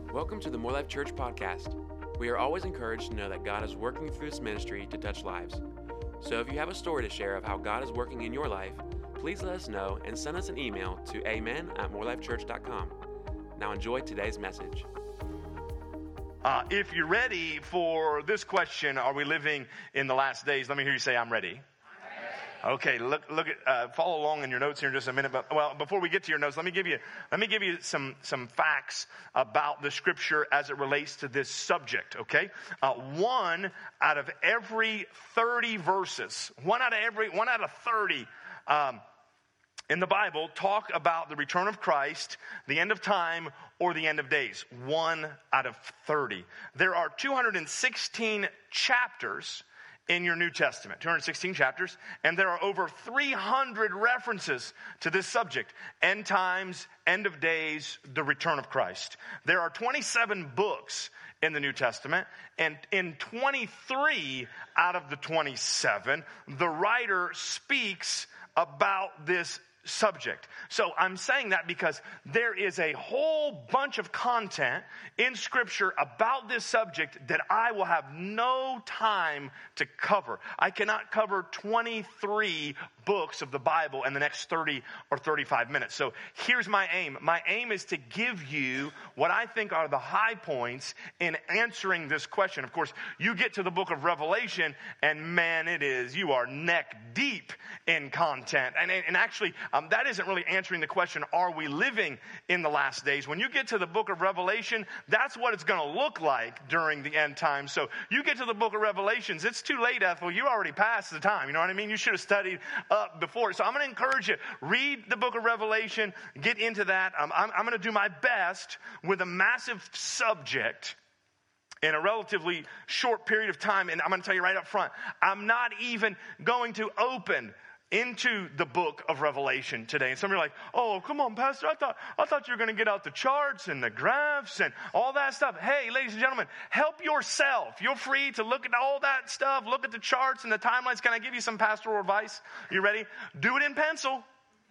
Welcome to the More Life Church podcast. We are always encouraged to know that God is working through this ministry to touch lives. So if you have a story to share of how God is working in your life, please let us know and send us an email to amen@morelifechurch.com. Now enjoy today's message. If you're ready for this question, are we living in the last days? Let me hear you say, I'm ready. Okay, look at follow along in your notes here in just a minute. But before we get to your notes, let me give you some facts about the scripture as it relates to this subject. Okay, one out of every 30 verses, one out of 30 in the Bible talk about the return of Christ, the end of time, or the end of days. 1 out of 30. There are 216 chapters in your New Testament, 216 chapters, and there are over 300 references to this subject: end times, end of days, the return of Christ. There are 27 books in the New Testament, and in 23 out of the 27, the writer speaks about this subject. So I'm saying that because there is a whole bunch of content in Scripture about this subject that I will have no time to cover. I cannot cover 23 books of the Bible in the next 30 or 35 minutes. So here's my aim. My aim is to give you what I think are the high points in answering this question. Of course, you get to the book of Revelation, and man, you are neck deep in content. And actually, that isn't really answering the question, are we living in the last days? When you get to the book of Revelation, that's what it's going to look like during the end times. So you get to the book of Revelations, it's too late, Ethel. You already passed the time. You know what I mean? You should have studied up before. So I'm going to encourage you, read the book of Revelation, get into that. I'm going to do my best with a massive subject in a relatively short period of time. And I'm going to tell you right up front, I'm not even going to open into the book of Revelation today. And some of you are like, oh, come on, Pastor, I thought you were going to get out the charts and the graphs and all that stuff. Hey, ladies and gentlemen, help yourself. You're free to look at all that stuff, look at the charts and the timelines. Can I give you some pastoral advice? You ready? Do it in pencil.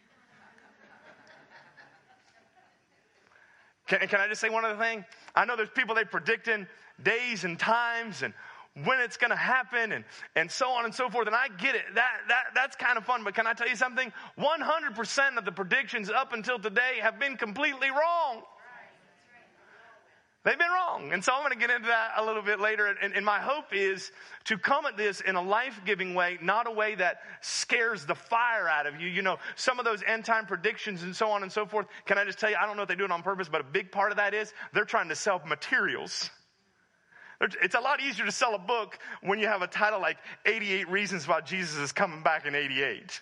Can I just say one other thing? I know there's people, they're predicting days and times and when it's going to happen and so on and so forth. And I get it. That's kind of fun. But can I tell you something? 100% of the predictions up until today have been completely wrong. They've been wrong. And so I'm going to get into that a little bit later. And my hope is to come at this in a life-giving way, not a way that scares the fire out of you. You know, some of those end-time predictions and so on and so forth, can I just tell you, I don't know if they do it on purpose, but a big part of that is they're trying to sell materials. It's a lot easier to sell a book when you have a title like 88 Reasons Why Jesus is Coming Back in 88.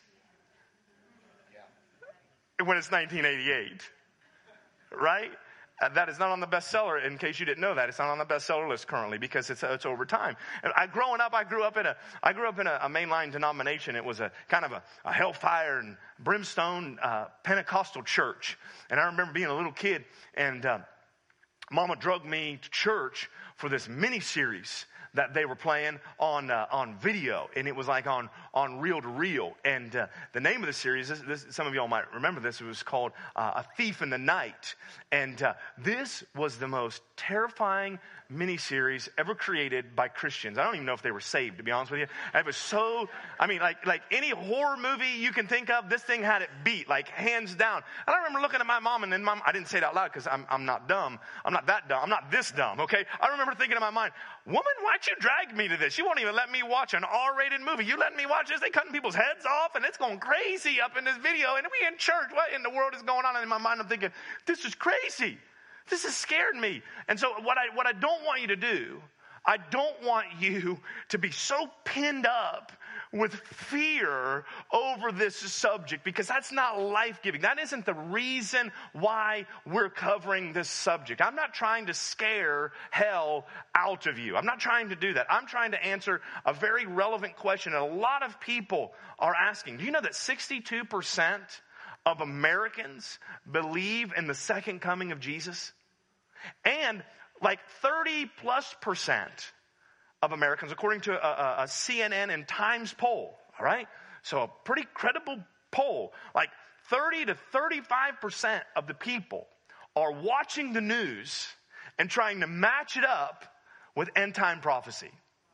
When it's 1988. Right? That is not on the bestseller, in case you didn't know that. It's not on the bestseller list currently because it's over time. And I grew up in a mainline denomination. It was a kind of a hellfire and brimstone Pentecostal church. And I remember being a little kid, and Mama drugged me to church for this mini series that they were playing on video, and it was like on reel to reel. And the name of the series, some of y'all might remember this. It was called A Thief in the Night, and this was the most terrifying miniseries ever created by Christians. I don't even know if they were saved, to be honest with you. It was so, like any horror movie you can think of, this thing had it beat, like hands down. And I remember looking at my mom, and then I didn't say it out loud because I'm not dumb. I'm not that dumb. I'm not this dumb, okay? I remember thinking in my mind, woman, why'd you drag me to this? You won't even let me watch an R-rated movie. You letting me watch this? They cutting people's heads off, and it's going crazy up in this video, and we in church. What in the world is going on? And in my mind, I'm thinking, this is crazy. This has scared me. And so what I don't want you to do, I don't want you to be so pinned up with fear over this subject, because that's not life-giving. That isn't the reason why we're covering this subject. I'm not trying to scare hell out of you. I'm not trying to do that. I'm trying to answer a very relevant question that a lot of people are asking. Do you know that 62% of Americans believe in the second coming of Jesus? And like 30+% of Americans, according to a CNN and Times poll, all right? So a pretty credible poll, like 30 to 35% of the people are watching the news and trying to match it up with end time prophecy.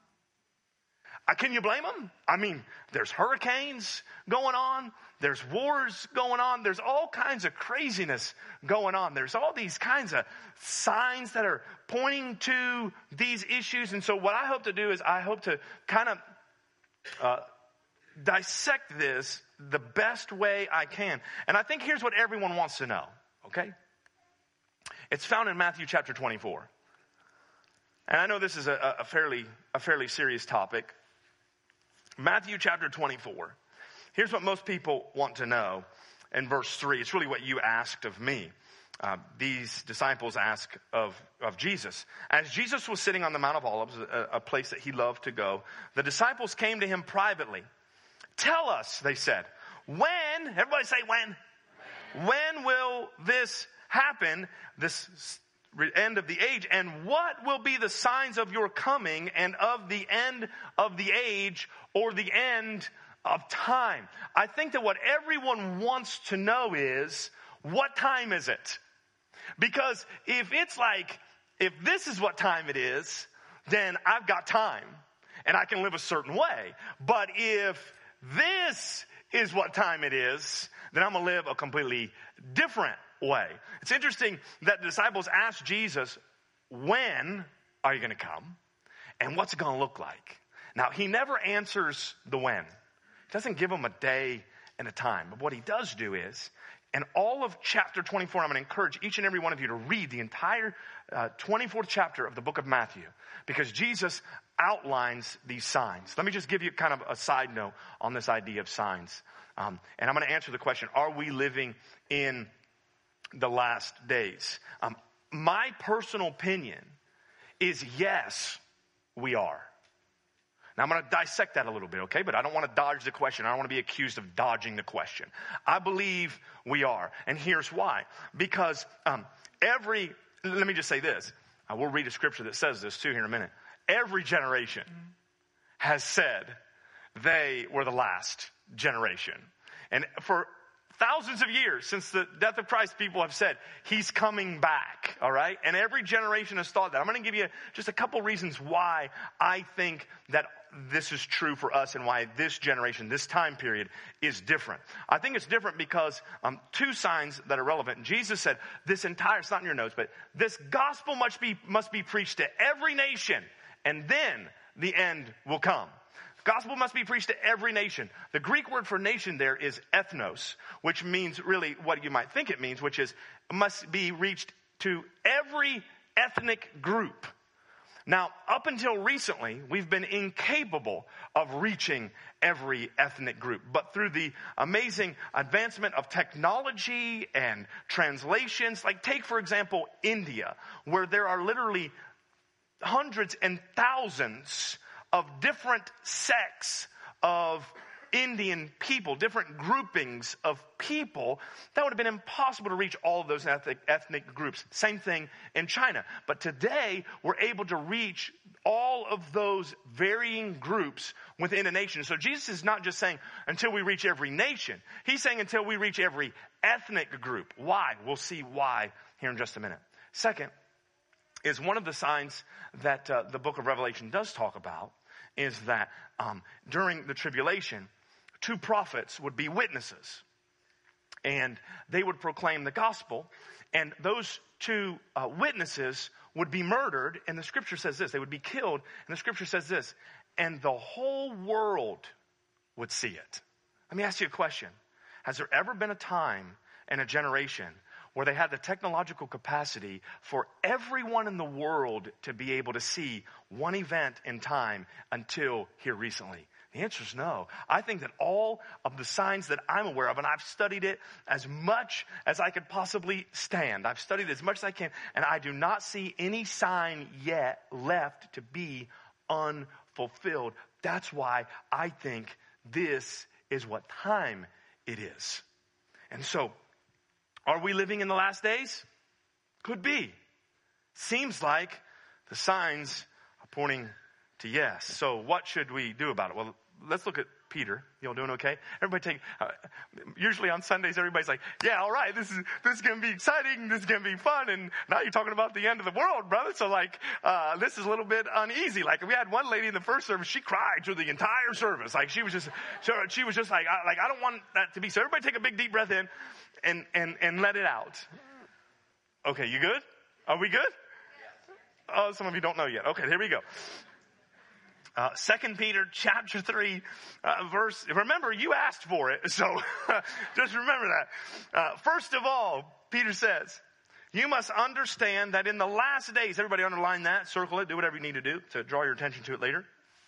Can you blame them? I mean, there's hurricanes going on. There's wars going on. There's all kinds of craziness going on. There's all these kinds of signs that are pointing to these issues. And so what I hope to do is I hope to kind of dissect this the best way I can. And I think here's what everyone wants to know, okay? It's found in Matthew chapter 24. And I know this is a fairly serious topic. Matthew chapter 24. Here's what most people want to know in verse 3. It's really what you asked of me. These disciples ask of Jesus. As Jesus was sitting on the Mount of Olives, a place that he loved to go, the disciples came to him privately. Tell us, they said, when, everybody say when will this happen, this end of the age, and what will be the signs of your coming and of the end of the age or the end of time? I think that what everyone wants to know is, what time is it? Because if this is what time it is, then I've got time and I can live a certain way. But if this is what time it is, then I'm going to live a completely different way. It's interesting that the disciples asked Jesus, when are you going to come? And what's it going to look like? Now, he never answers the when. He doesn't give them a day and a time. But what he does do is, in all of chapter 24, I'm going to encourage each and every one of you to read the entire 24th chapter of the book of Matthew, because Jesus outlines these signs. Let me just give you kind of a side note on this idea of signs. And I'm going to answer the question, are we living in the last days? My personal opinion is yes, we are. Now I'm going to dissect that a little bit, okay? But I don't want to dodge the question. I don't want to be accused of dodging the question. I believe we are. And here's why. Because let me just say this. We'll read a scripture that says this too here in a minute. Every generation has said they were the last generation. And for thousands of years since the death of Christ, people have said, he's coming back, all right? And every generation has thought that. I'm going to give you just a couple reasons why I think that this is true for us and why this generation, this time period is different. I think it's different because two signs that are relevant. Jesus said it's not in your notes, but this gospel must be preached to every nation, and then the end will come. Gospel must be preached to every nation. The Greek word for nation there is ethnos, which means really what you might think it means, which is must be reached to every ethnic group. Now, up until recently, we've been incapable of reaching every ethnic group. But through the amazing advancement of technology and translations, like take, for example, India, where there are literally hundreds and thousands of different sects of Indian people, different groupings of people, that would have been impossible to reach all of those ethnic groups. Same thing in China. But today, we're able to reach all of those varying groups within a nation. So Jesus is not just saying until we reach every nation. He's saying until we reach every ethnic group. Why? We'll see why here in just a minute. Second is one of the signs that the book of Revelation does talk about is that during the tribulation, two prophets would be witnesses, and they would proclaim the gospel, and those two witnesses would be murdered, and the scripture says this, they would be killed, and the scripture says this, and the whole world would see it. Let me ask you a question. Has there ever been a time in a generation where they had the technological capacity for everyone in the world to be able to see one event in time until here recently? The answer is no. I think that all of the signs that I'm aware of, and I've studied it as much as I could possibly stand. I've studied as much as I can, and I do not see any sign yet left to be unfulfilled. That's why I think this is what time it is. And so, are we living in the last days? Could be. Seems like the signs are pointing to yes. So what should we do about it? Well, let's look at Peter. Y'all doing okay? Everybody usually on Sundays, everybody's like, yeah, all right, this is going to be exciting. This is going to be fun. And now you're talking about the end of the world, brother. So like, this is a little bit uneasy. Like we had one lady in the first service, she cried through the entire service. Like she was just like, I don't want that to be. So everybody take a big deep breath in and let it out. Okay, you good? Are we good? Oh, some of you don't know yet. Okay, here we go. 2 Peter chapter 3 verse, remember you asked for it, so just remember that. First of all, Peter says, you must understand that in the last days, everybody underline that, circle it, do whatever you need to do to draw your attention to it later.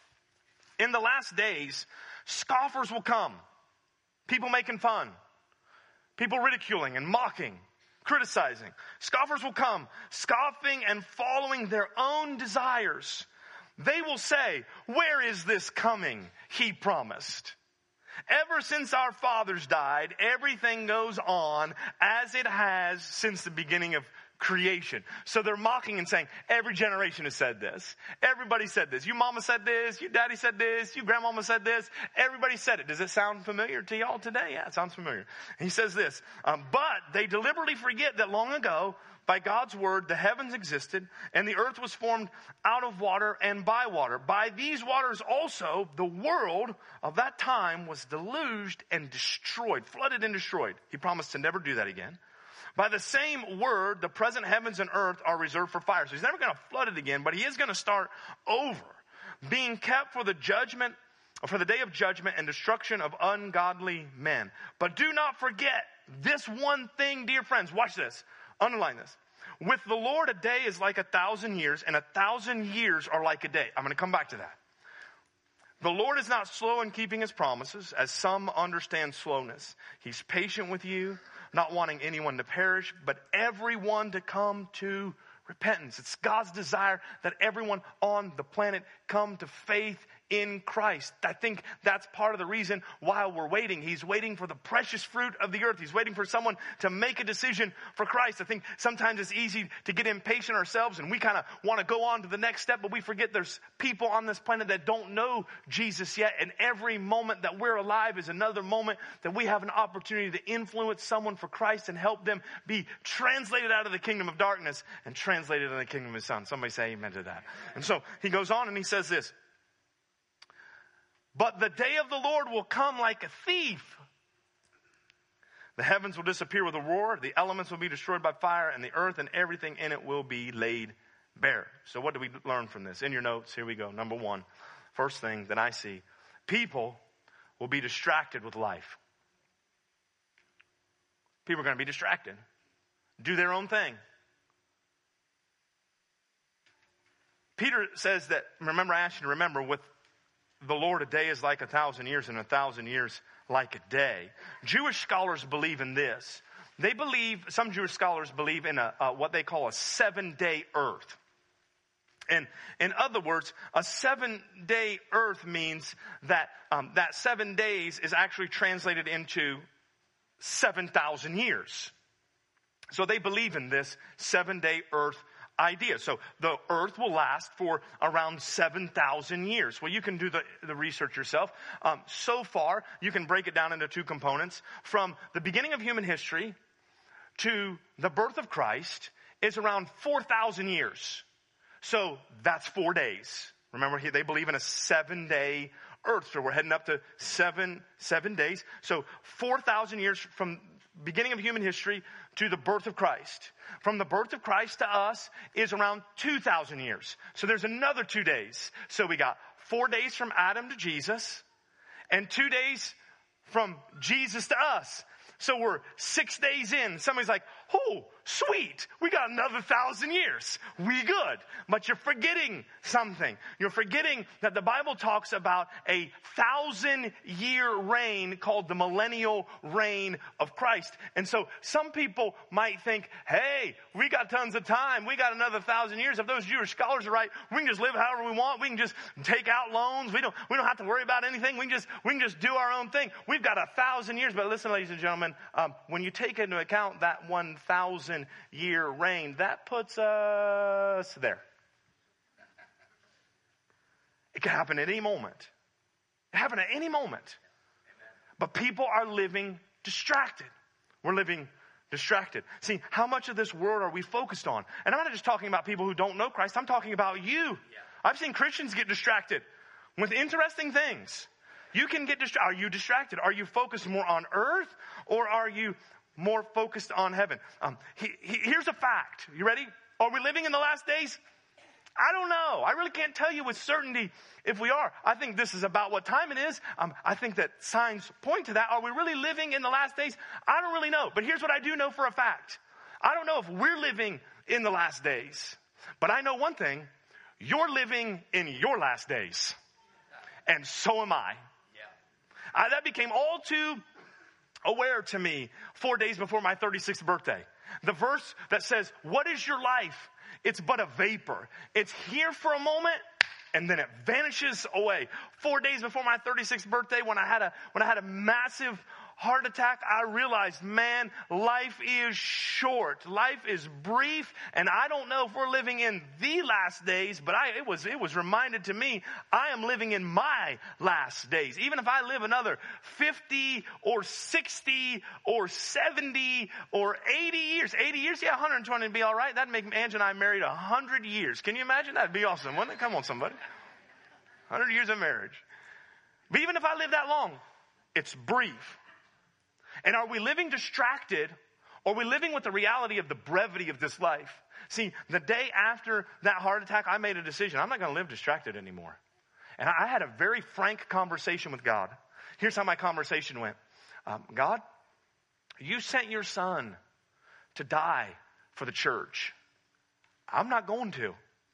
In the last days, scoffers will come, people making fun, people ridiculing and mocking, criticizing. Scoffers will come, scoffing and following their own desires. They will say, where is this coming he promised? Ever since our fathers died, everything goes on as it has since the beginning of creation. So they're mocking and saying, every generation has said this. Everybody said this. Your mama said this. Your daddy said this. Your grandmama said this. Everybody said it. Does it sound familiar to y'all today? Yeah, it sounds familiar. He says this, but they deliberately forget that long ago, by God's word, the heavens existed, and the earth was formed out of water and by water. By these waters also, the world of that time was deluged and destroyed, flooded and destroyed. He promised to never do that again. By the same word, the present heavens and earth are reserved for fire. So he's never going to flood it again, but he is going to start over, being kept for the judgment, for the day of judgment and destruction of ungodly men. But do not forget this one thing, dear friends. Watch this. Underline this. With the Lord, a day is like 1,000 years, and 1,000 years are like a day. I'm going to come back to that. The Lord is not slow in keeping his promises, as some understand slowness. He's patient with you, not wanting anyone to perish, but everyone to come to repentance. It's God's desire that everyone on the planet come to faith in Christ. I think that's part of the reason why we're waiting. He's waiting for the precious fruit of the earth. He's waiting for someone to make a decision for Christ. I think sometimes it's easy to get impatient ourselves and we kind of want to go on to the next step, but we forget there's people on this planet that don't know Jesus yet. And every moment that we're alive is another moment that we have an opportunity to influence someone for Christ and help them be translated out of the kingdom of darkness and translated in the kingdom of his son. Somebody say amen to that. And so he goes on and he says this. But the day of the Lord will come like a thief. The heavens will disappear with a roar. The elements will be destroyed by fire, and the earth and everything in it will be laid bare. So what do we learn from this? In your notes, here we go. Number one, first thing that I see, people will be distracted with life. People are going to be distracted. Do their own thing. Peter says that, remember, I asked you to remember, with the Lord, a day is like 1,000 years, and 1,000 years like a day. Jewish scholars believe in this. They believe, some Jewish scholars believe in what they call a 7-day earth. And in other words, a 7-day earth means that that 7 days is actually translated into 7,000 years. So they believe in this 7-day earth idea. So the earth will last for around 7,000 years. Well, you can do the research yourself. So far, you can break it down into two components. From the beginning of human history to the birth of Christ is around 4,000 years. So that's 4 days. Remember, they believe in a 7-day earth. So we're heading up to seven days. So 4,000 years from beginning of human history to the birth of Christ. From the birth of Christ to us is around 2,000 years. So there's another 2 days. So we got 4 days from Adam to Jesus and 2 days from Jesus to us. So we're 6 days in. Somebody's like, oh, sweet. We got another 1,000 years. We good. But you're forgetting something. You're forgetting that the Bible talks about a 1,000-year reign called the millennial reign of Christ. And so some people might think, hey, we got tons of time. We got another 1,000 years. If those Jewish scholars are right, we can just live however we want. We can just take out loans. We don't have to worry about anything. We can just do our own thing. We've got 1,000 years. But listen, ladies and gentlemen, when you take into account that 1,000-year reign, that puts us there. It could happen at any moment. It happen at any moment. But people are living distracted. We're living distracted. See, how much of this world are we focused on? And I'm not just talking about people who don't know Christ. I'm talking about you. I've seen Christians get distracted with interesting things. You can get distracted. Are you distracted? Are you focused more on earth, or are you more focused on heaven? Here's a fact. You ready? Are we living in the last days? I don't know. I really can't tell you with certainty if we are. I think this is about what time it is. I think that signs point to that. Are we really living in the last days? I don't really know. But here's what I do know for a fact. I don't know if we're living in the last days. But I know one thing. You're living in your last days. And so am I. That became all too aware to me 4 days before my 36th birthday. The verse that says, what is your life? It's but a vapor. It's here for a moment and then it vanishes away. 4 days before my 36th birthday, when I had a massive heart attack, I realized, man, life is short. Life is brief. And I don't know if we're living in the last days, but it was reminded to me, I am living in my last days. Even if I live another 50 or 60 or 70 or 80 years. 80 years? Yeah, 120 would be all right. That'd make Ange and I married 100 years. Can you imagine? That'd be awesome, wouldn't it? Come on, somebody. 100 years of marriage. But even if I live that long, it's brief. And are we living distracted, or are we living with the reality of the brevity of this life? See, the day after that heart attack, I made a decision. I'm not going to live distracted anymore. And I had a very frank conversation with God. Here's how my conversation went. God, you sent your son to die for the church. I'm not going to.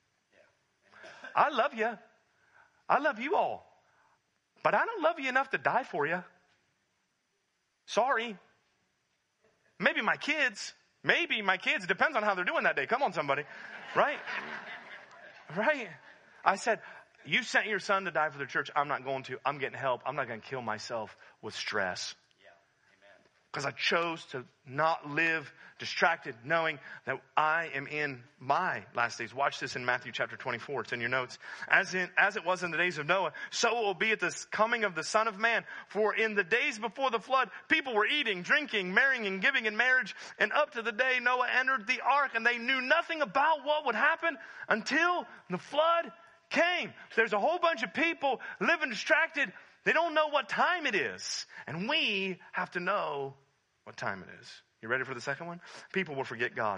I love you. I love you all. But I don't love you enough to die for you. Sorry. Maybe my kids. Depends on how they're doing that day. Come on, somebody. Right? Right? I said, you sent your son to die for the church. I'm not going to. I'm getting help. I'm not going to kill myself with stress. Because I chose to not live distracted, knowing that I am in my last days. Watch this in Matthew chapter 24. It's in your notes. As it was in the days of Noah, so it will be at the coming of the Son of Man. For in the days before the flood, people were eating, drinking, marrying, and giving in marriage. And up to the day Noah entered the ark, and they knew nothing about what would happen until the flood came. There's a whole bunch of people living distracted. They don't know what time it is. And we have to know what time it is. You ready for the second one? People will forget God.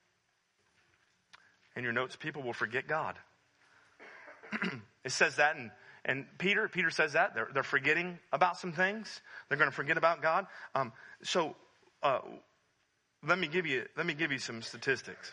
In your notes, people will forget God. It says that, and Peter says that. They're forgetting about some things. They're going to forget about God. Let me give you some statistics.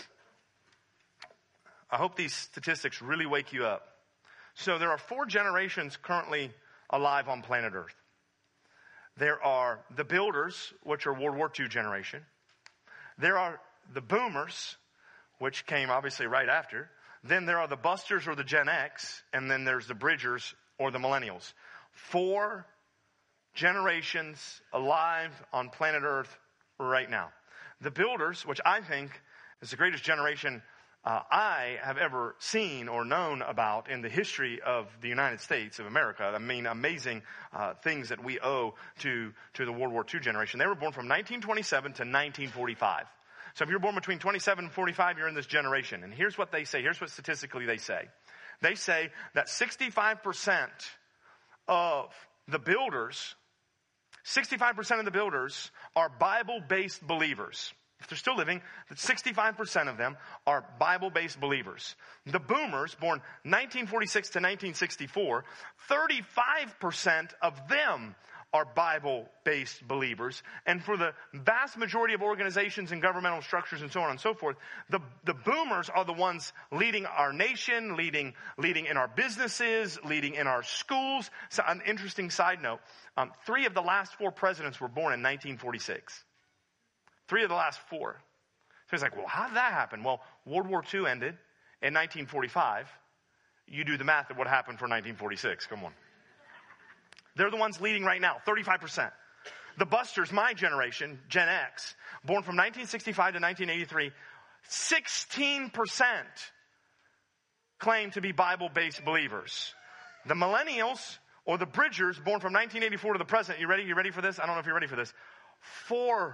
I hope these statistics really wake you up. So there are 4 generations currently alive on planet Earth. There are the builders, which are World War II generation. There are the boomers, which came obviously right after. Then there are the busters or the Gen X. And then there's the bridgers or the millennials. 4 generations alive on planet Earth right now. The builders, which I think is the greatest generation I have ever seen or known about in the history of the United States of America. I mean, amazing things that we owe to the World War II generation. They were born from 1927 to 1945. So if you're born between 27 and 45, you're in this generation. And here's what they say. Here's what statistically they say. They say that 65% of the builders, 65% of the builders are Bible-based believers. If they're still living, 65% of them are Bible-based believers. The boomers, born 1946 to 1964, 35% of them are Bible-based believers. And for the vast majority of organizations and governmental structures and so on and so forth, the boomers are the ones leading our nation, leading in our businesses, leading in our schools. So an interesting side note, 3 of the last 4 presidents were born in 1946. 3 of the last 4. So he's like, well, how did that happen? Well, World War II ended in 1945. You do the math of what happened for 1946. Come on. They're the ones leading right now, 35%. The busters, my generation, Gen X, born from 1965 to 1983, 16% claim to be Bible-based believers. The millennials, or the Bridgers, born from 1984 to the present. You ready? You ready for this? I don't know if you're ready for this. 4%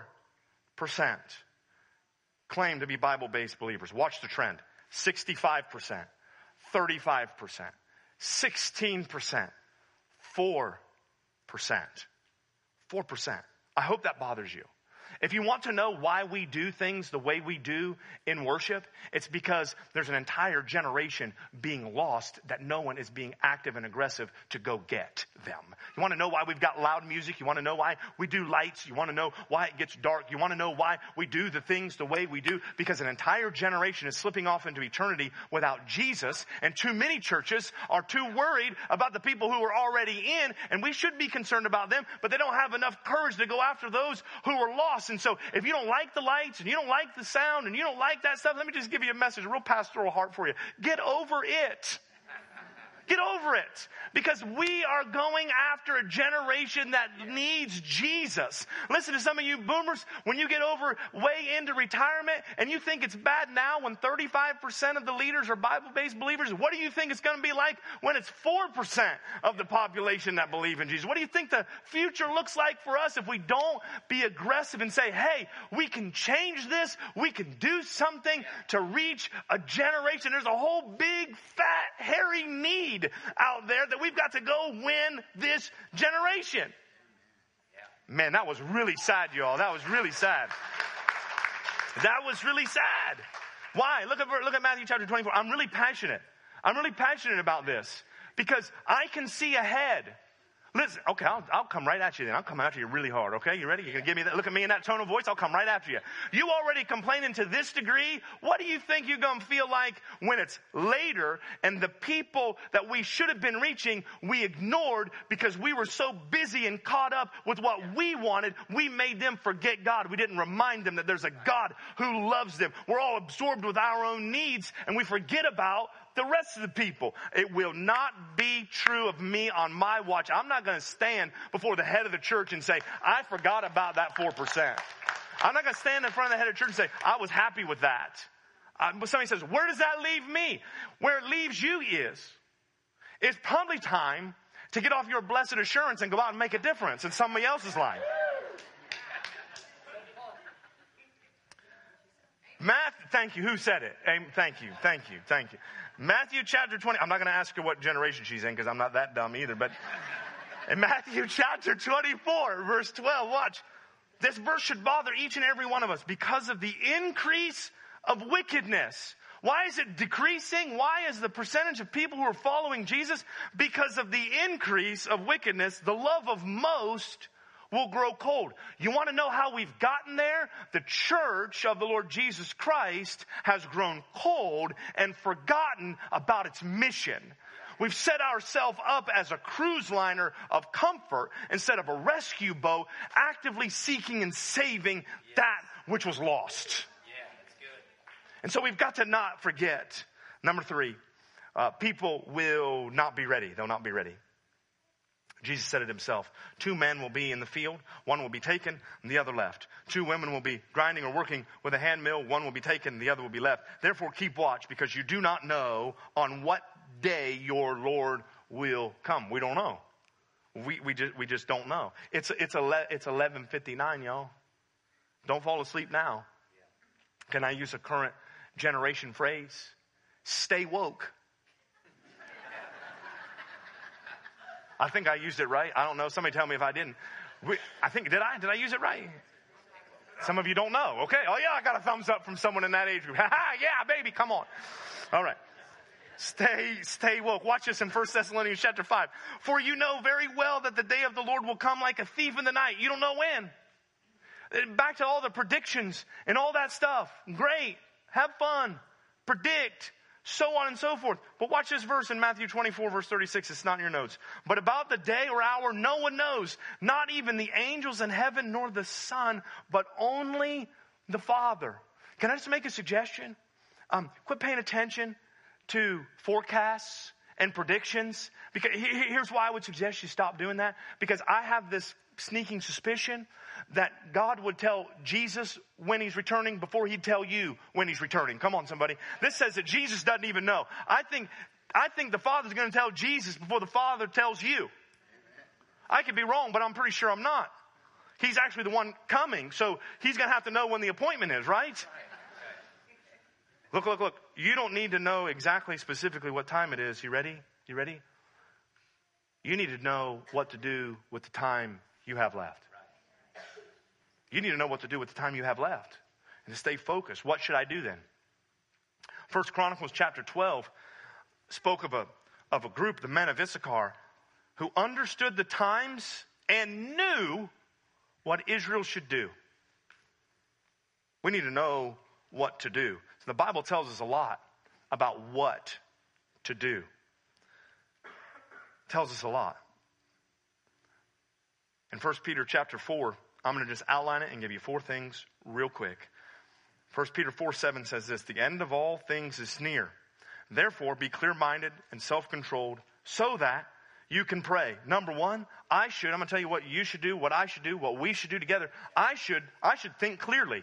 claim to be Bible-based believers. Watch the trend. 65%, 35%, 16%, 4%. 4%. I hope that bothers you. If you want to know why we do things the way we do in worship, it's because there's an entire generation being lost that no one is being active and aggressive to go get them. You want to know why we've got loud music? You want to know why we do lights? You want to know why it gets dark? You want to know why we do the things the way we do? Because an entire generation is slipping off into eternity without Jesus, and too many churches are too worried about the people who are already in, and we should be concerned about them, but they don't have enough courage to go after those who are lost. And so if you don't like the lights and you don't like the sound and you don't like that stuff, let me just give you a message, a real pastoral heart for you. Get over it. Get over it. Because we are going after a generation that needs Jesus. Listen to some of you boomers, when you get over way into retirement and you think it's bad now when 35% of the leaders are Bible-based believers, what do you think it's going to be like when it's 4% of the population that believe in Jesus? What do you think the future looks like for us if we don't be aggressive and say, hey, we can change this, we can do something to reach a generation. There's a whole big, fat, hairy need out there that we've got to go win this generation. Man, that was really sad, y'all. That was really sad. That was really sad. Why? Look at Matthew chapter 24. I'm really passionate. I'm really passionate about this because I can see ahead. Listen, okay, I'll come right at you then. I'll come after you really hard, okay? You ready? You're going to give me that? Look at me in that tone of voice. I'll come right after you. You already complaining to this degree. What do you think you're going to feel like when it's later and the people that we should have been reaching, we ignored because we were so busy and caught up with what we wanted, we made them forget God. We didn't remind them that there's a God who loves them. We're all absorbed with our own needs and we forget about the rest of the people. It will not be true of me on my watch. I'm not going to stand before the head of the church and say, I forgot about that 4%. I'm not going to stand in front of the head of the church and say, I was happy with that. But somebody says, where does that leave me? Where it leaves you is, it's probably time to get off your blessed assurance and go out and make a difference in somebody else's life. Thank you. Who said it? Thank you. Matthew chapter 20. I'm not going to ask her what generation she's in because I'm not that dumb either. But in Matthew chapter 24, verse 12, watch. This verse should bother each and every one of us because of the increase of wickedness. Why is it decreasing? Why is the percentage of people who are following Jesus? Because of the increase of wickedness, the love of most will grow cold. You want to know how we've gotten there? The church of the Lord Jesus Christ has grown cold and forgotten about its mission. We've set ourselves up as a cruise liner of comfort instead of a rescue boat actively seeking and saving that which was lost. Yeah, that's good. And so we've got to not forget. Number 3, people will not be ready. They'll not be ready. Jesus said it himself. 2 men will be in the field. One will be taken and the other left. 2 women will be grinding or working with a hand mill. One will be taken and the other will be left. Therefore keep watch because you do not know on what day your Lord will come. We don't know. We just don't know. It's 11:59, y'all. Don't fall asleep now. Can I use a current generation phrase? Stay woke. I think I used it right. I don't know. Somebody tell me if I didn't. Did I use it right? Some of you don't know. Okay. Oh yeah, I got a thumbs up from someone in that age group. Yeah, baby, come on. All right. Stay woke. Watch this in 1 Thessalonians chapter 5. For you know very well that the day of the Lord will come like a thief in the night. You don't know when. Back to all the predictions and all that stuff. Great. Have fun. Predict. So on and so forth. But watch this verse in Matthew 24, verse 36. It's not in your notes. But about the day or hour, no one knows. Not even the angels in heaven, nor the Son, but only the Father. Can I just make a suggestion? Quit paying attention to forecasts and predictions. Because here's why I would suggest you stop doing that. Because I have this sneaking suspicion that God would tell Jesus when he's returning before he'd tell you when he's returning. Come on, somebody. This says that Jesus doesn't even know. I think the Father's going to tell Jesus before the Father tells you. I could be wrong, but I'm pretty sure I'm not. He's actually the one coming, so he's going to have to know when the appointment is, right? Look. You don't need to know exactly, specifically what time it is. You ready? You need to know what to do with the time you have left. You need to know what to do with the time you have left and to stay focused. What should I do then? 1 Chronicles chapter 12 spoke of a group, the men of Issachar, who understood the times and knew what Israel should do. We need to know what to do. So the Bible tells us a lot about what to do. It tells us a lot. In 1 Peter chapter 4, I'm going to just outline it and give you 4 things real quick. 1 Peter 4:7 says this, the end of all things is near. Therefore, be clear-minded and self-controlled so that you can pray. Number 1, I'm going to tell you what you should do, what I should do, what we should do together. I should think clearly.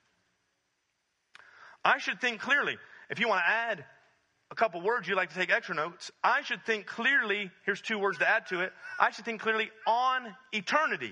I should think clearly. If you want to add a couple words, you like to take extra notes, I should think clearly. Here's 2 words to add to it. I should think clearly on eternity.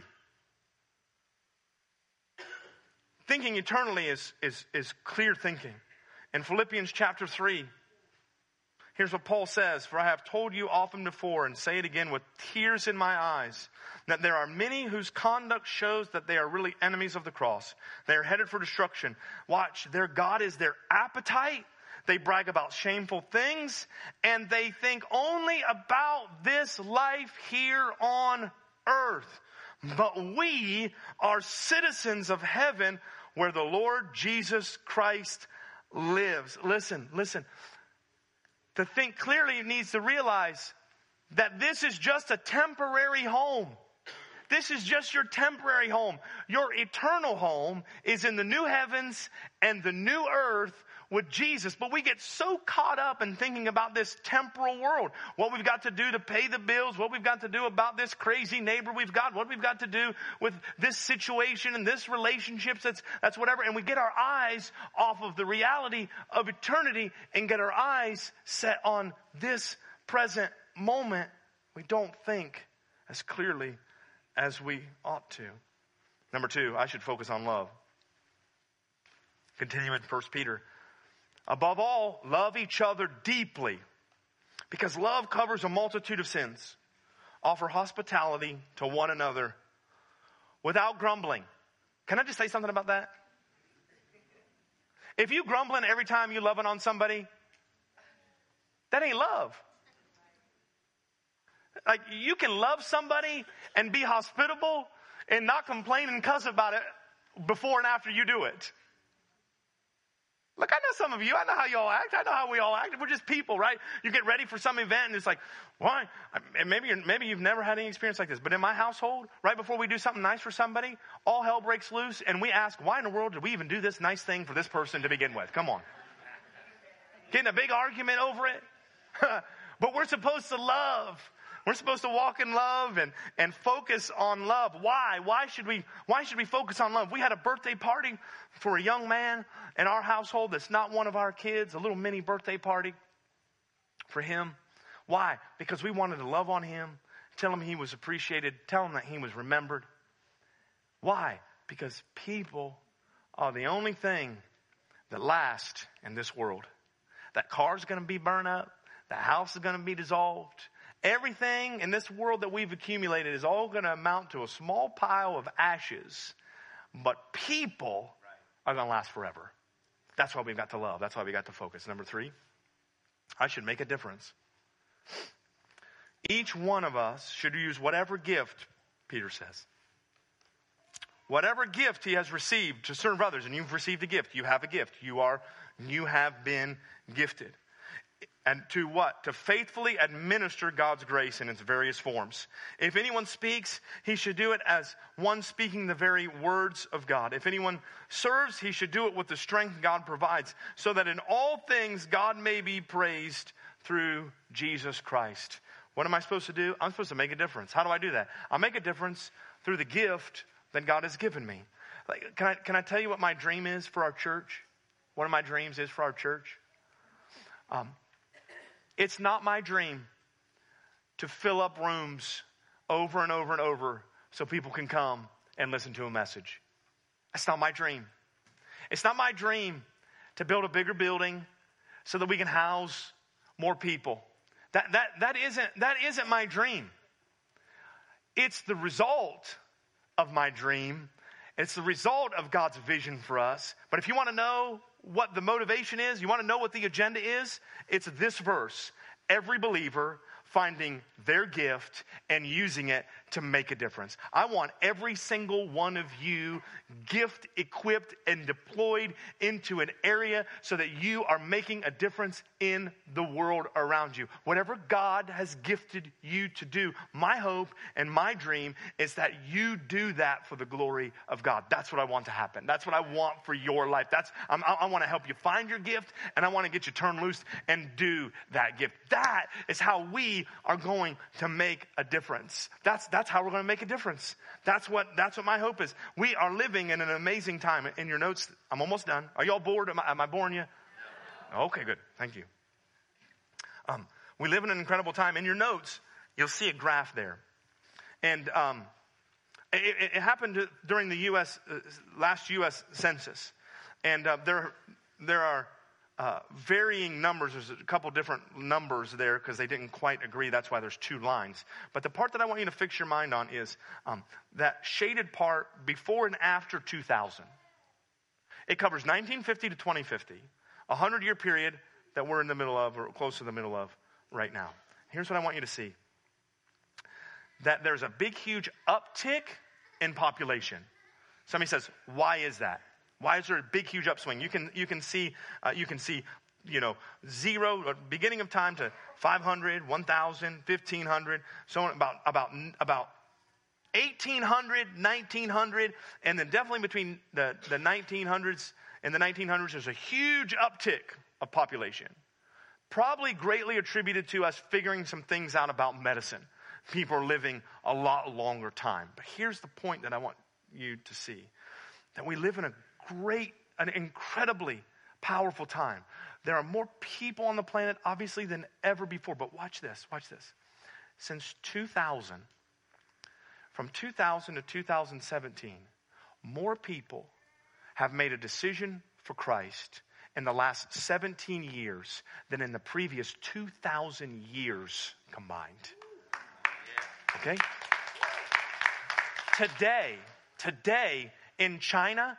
Thinking eternally is clear thinking. In Philippians chapter 3, here's what Paul says, for I have told you often before and say it again with tears in my eyes, that there are many whose conduct shows that they are really enemies of the cross. They are headed for destruction. Watch, their God is their appetite. They brag about shameful things, and they think only about this life here on earth. But we are citizens of heaven where the Lord Jesus Christ lives. Listen. To think clearly needs to realize that this is just a temporary home. This is just your temporary home. Your eternal home is in the new heavens and the new earth with Jesus. But we get so caught up in thinking about this temporal world. What we've got to do to pay the bills, what we've got to do about this crazy neighbor we've got, what we've got to do with this situation and this relationship, that's whatever. And we get our eyes off of the reality of eternity and get our eyes set on this present moment. We don't think as clearly as we ought to. Number 2, I should focus on love. Continuing 1 Peter. Above all, love each other deeply, because love covers a multitude of sins. Offer hospitality to one another without grumbling. Can I just say something about that? If you grumbling every time you loving on somebody, that ain't love. Like, you can love somebody and be hospitable and not complain and cuss about it before and after you do it. Look, I know some of you. I know how you all act. I know how we all act. We're just people, right? You get ready for some event and it's like, why? And maybe you've never had any experience like this. But in my household, right before we do something nice for somebody, all hell breaks loose and we ask, why in the world did we even do this nice thing for this person to begin with? Come on. Getting a big argument over it. But we're supposed to love. We're supposed to walk in love and focus on love. Why? Why should we focus on love? We had a birthday party for a young man in our household that's not one of our kids, a little mini birthday party for him. Why? Because we wanted to love on him, tell him he was appreciated, tell him that he was remembered. Why? Because people are the only thing that last in this world. That car's going to be burned up. The house is going to be dissolved. Everything in this world that we've accumulated is all going to amount to a small pile of ashes. But people are going to last forever. That's why we've got to love. That's why we got to focus. Number 3, I should make a difference. Each one of us should use whatever gift, Peter says. Whatever gift he has received to serve others, and you've received a gift. You have a gift. You have been gifted. And to what? To faithfully administer God's grace in its various forms. If anyone speaks, he should do it as one speaking the very words of God. If anyone serves, he should do it with the strength God provides, so that in all things God may be praised through Jesus Christ. What am I supposed to do? I'm supposed to make a difference. How do I do that? I make a difference through the gift that God has given me. Can I tell you what my dream is for our church? One of my dreams is for our church. It's not my dream to fill up rooms over and over and over so people can come and listen to a message. That's not my dream. It's not my dream to build a bigger building so that we can house more people. That isn't my dream. It's the result of my dream. It's the result of God's vision for us. But if you want to know what the motivation is, you want to know what the agenda is, it's this verse. Every believer finding their gift and using it to make a difference. I want every single one of you gift equipped and deployed into an area so that you are making a difference in the world around you. Whatever God has gifted you to do, my hope and my dream is that you do that for the glory of God. That's what I want to happen. That's what I want for your life. I want to help you find your gift, and I want to get you turned loose and do that gift. That is how we are going to make a difference. That's how we're going to make a difference. That's what my hope is. We are living in an amazing time. In your notes, I'm almost done. Are y'all bored? Am I boring you? Okay, good. Thank you. We live in an incredible time. In your notes, you'll see a graph there. And it happened during the last U.S. Census. And there are varying numbers. There's a couple different numbers there because they didn't quite agree. That's why there's two lines. But the part that I want you to fix your mind on is that shaded part before and after 2000. It covers 1950 to 2050, a 100-year period that we're in the middle of, or close to the middle of right now. Here's what I want you to see. That there's a big, huge uptick in population. Somebody says, why is that? Why is there a big, huge upswing? You can see, zero, beginning of time to 500, 1,000, 1,500, so on, about 1,800, 1,900, and then definitely between the 1900s and the 1900s, there's a huge uptick of population. Probably greatly attributed to us figuring some things out about medicine. People are living a lot longer time. But here's the point that I want you to see. That we live in an incredibly powerful time. There are more people on the planet, obviously, than ever before. But watch this. Since 2000, from 2000 to 2017, more people have made a decision for Christ in the last 17 years than in the previous 2,000 years combined. Okay? Today in China,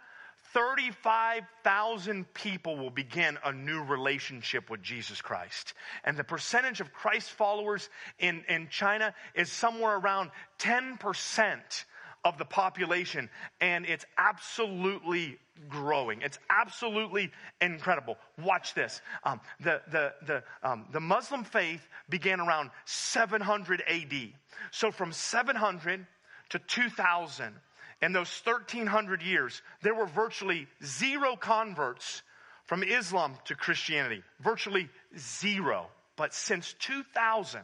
35,000 people will begin a new relationship with Jesus Christ. And the percentage of Christ followers in China is somewhere around 10% of the population. And it's absolutely growing. It's absolutely incredible. Watch this. The Muslim faith began around 700 AD. So from 700 to 2000, in those 1,300 years, there were virtually zero converts from Islam to Christianity. Virtually zero. But since 2000,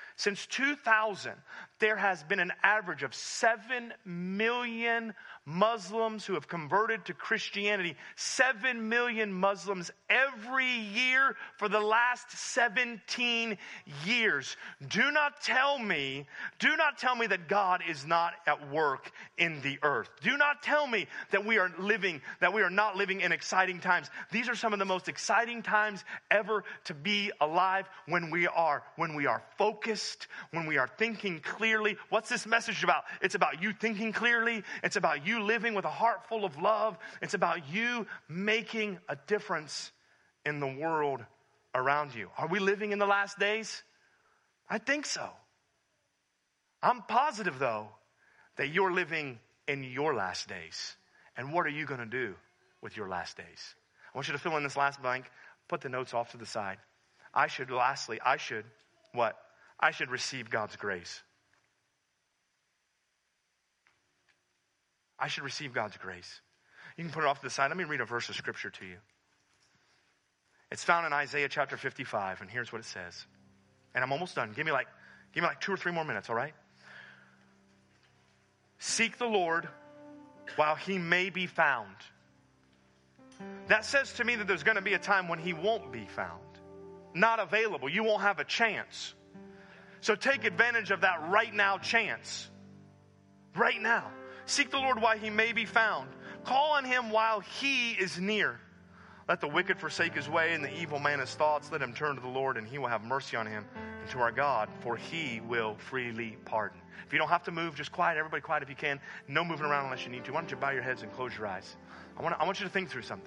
there has been an average of 7 million Muslims who have converted to Christianity. 7 million Muslims every year for the last 17 years. Do not tell me that God is not at work in the earth. Do not tell me that we are not living in exciting times. These are some of the most exciting times ever to be alive when we are focused, when we are thinking clearly. What's this message about? It's about you thinking clearly. It's about you living with a heart full of love. It's about you making a difference in the world around you. Are we living in the last days? I think so. I'm positive, though, that you're living in your last days. And what are you going to do with your last days? I want you to fill in this last blank. Put the notes off to the side. I should receive God's grace. I should receive God's grace. You can put it off to the side. Let me read a verse of scripture to you. It's found in Isaiah chapter 55, and here's what it says. And I'm almost done. Give me like 2 or 3 more minutes, all right? Seek the Lord while he may be found. That says to me that there's going to be a time when he won't be found. Not available. You won't have a chance. So take advantage of that right now chance. right now. Seek the Lord while he may be found. Call on him while he is near. Let the wicked forsake his way and the evil man his thoughts. Let him turn to the Lord, and he will have mercy on him, and to our God, for he will freely pardon. If you don't have to move, just quiet. Everybody quiet if you can. No moving around unless you need to. Why don't you bow your heads and close your eyes? I want you to think through something.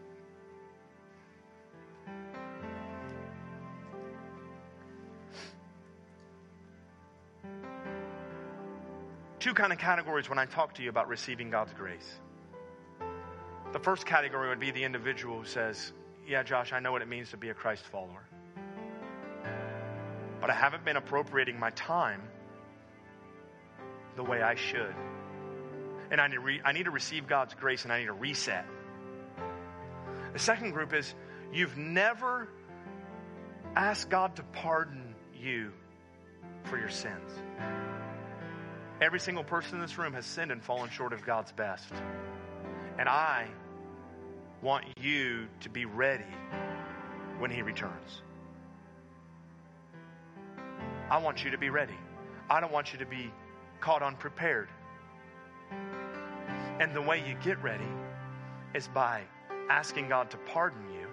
Two kind of categories when I talk to you about receiving God's grace. The first category would be the individual who says, yeah, Josh, I know what it means to be a Christ follower, but I haven't been appropriating my time the way I should. And I need to receive God's grace, and I need to reset. The second group is, you've never asked God to pardon you for your sins. Every single person in this room has sinned and fallen short of God's best. And I want you to be ready when he returns. I want you to be ready. I don't want you to be caught unprepared. And the way you get ready is by asking God to pardon you,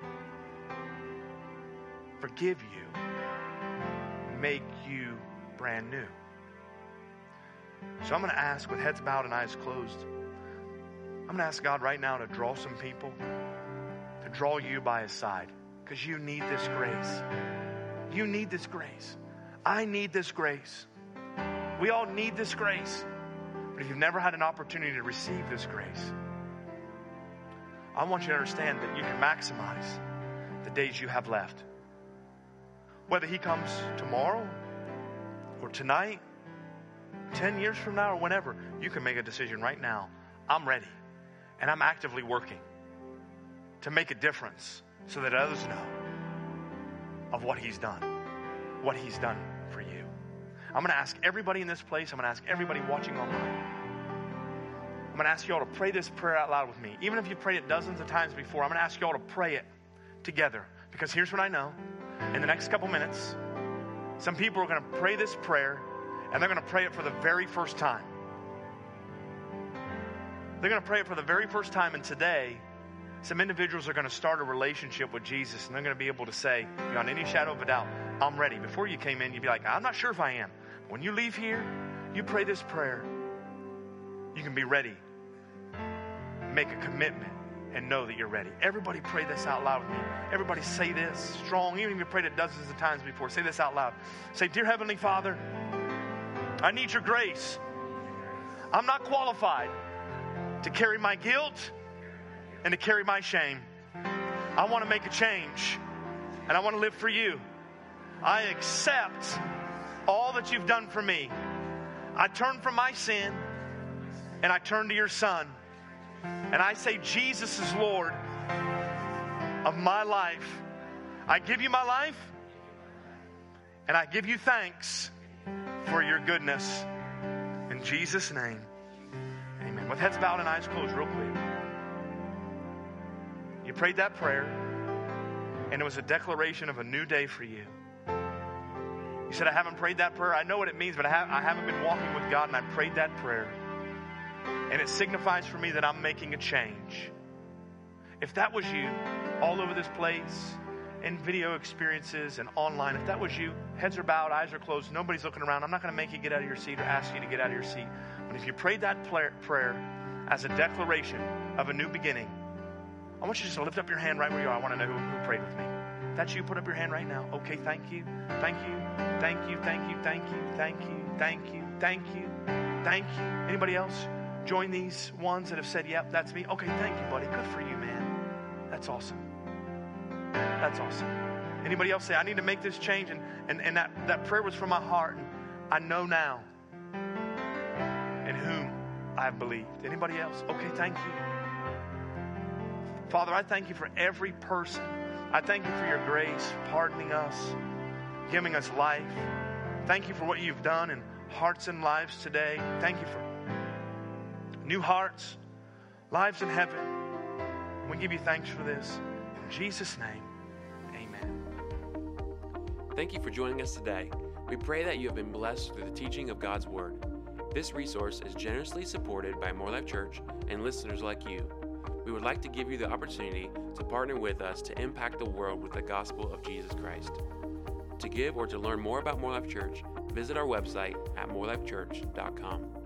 forgive you, make you brand new. So I'm going to ask, with heads bowed and eyes closed, I'm going to ask God right now to draw some people, to draw you by his side, because you need this grace. You need this grace. I need this grace. We all need this grace. But if you've never had an opportunity to receive this grace, I want you to understand that you can maximize the days you have left. Whether he comes tomorrow or tonight, 10 years from now or whenever, you can make a decision right now. I'm ready. And I'm actively working to make a difference so that others know of what he's done for you. I'm going to ask everybody in this place, I'm going to ask everybody watching online, I'm going to ask you all to pray this prayer out loud with me. Even if you prayed it dozens of times before, I'm going to ask you all to pray it together. Because here's what I know. In the next couple minutes, some people are going to pray this prayer, and they're going to pray it for the very first time. They're going to pray it for the very first time, and today, some individuals are going to start a relationship with Jesus, and they're going to be able to say, beyond any shadow of a doubt, I'm ready. Before you came in, you'd be like, I'm not sure if I am. When you leave here, you pray this prayer. You can be ready. Make a commitment and know that you're ready. Everybody pray this out loud with me. Everybody say this strong. Even if you prayed it dozens of times before, say this out loud. Say, Dear Heavenly Father, I need your grace. I'm not qualified to carry my guilt and to carry my shame. I want to make a change, and I want to live for you. I accept all that you've done for me. I turn from my sin, and I turn to your Son. And I say, Jesus is Lord of my life. I give you my life, and I give you thanks for your goodness. In Jesus' name, amen. With heads bowed and eyes closed real quick. You prayed that prayer, and it was a declaration of a new day for you. You said, I haven't prayed that prayer. I know what it means, but I haven't been walking with God, and I prayed that prayer. And it signifies for me that I'm making a change. If that was you, all over this place, in video experiences and online, if that was you, heads are bowed, eyes are closed, nobody's looking around. I'm not going to make you get out of your seat or ask you to get out of your seat. But if you prayed that prayer as a declaration of a new beginning, I want you just to lift up your hand right where you are. I want to know who prayed with me. If that's you, put up your hand right now. Okay, thank you. Thank you. Thank you. Thank you. Thank you. Thank you. Thank you. Thank you. Thank you. Anybody else? Join these ones that have said, yep, that's me. Okay, thank you, buddy. Good for you, man. That's awesome. That's awesome. Anybody else say, I need to make this change? And that prayer was from my heart. And I know now in whom I have believed. Anybody else? Okay, thank you. Father, I thank you for every person. I thank you for your grace, pardoning us, giving us life. Thank you for what you've done in hearts and lives today. Thank you for new hearts, lives in heaven. We give you thanks for this. In Jesus' name, amen. Thank you for joining us today. We pray that you have been blessed through the teaching of God's Word. This resource is generously supported by More Life Church and listeners like you. We would like to give you the opportunity to partner with us to impact the world with the gospel of Jesus Christ. To give or to learn more about More Life Church, visit our website at morelifechurch.com.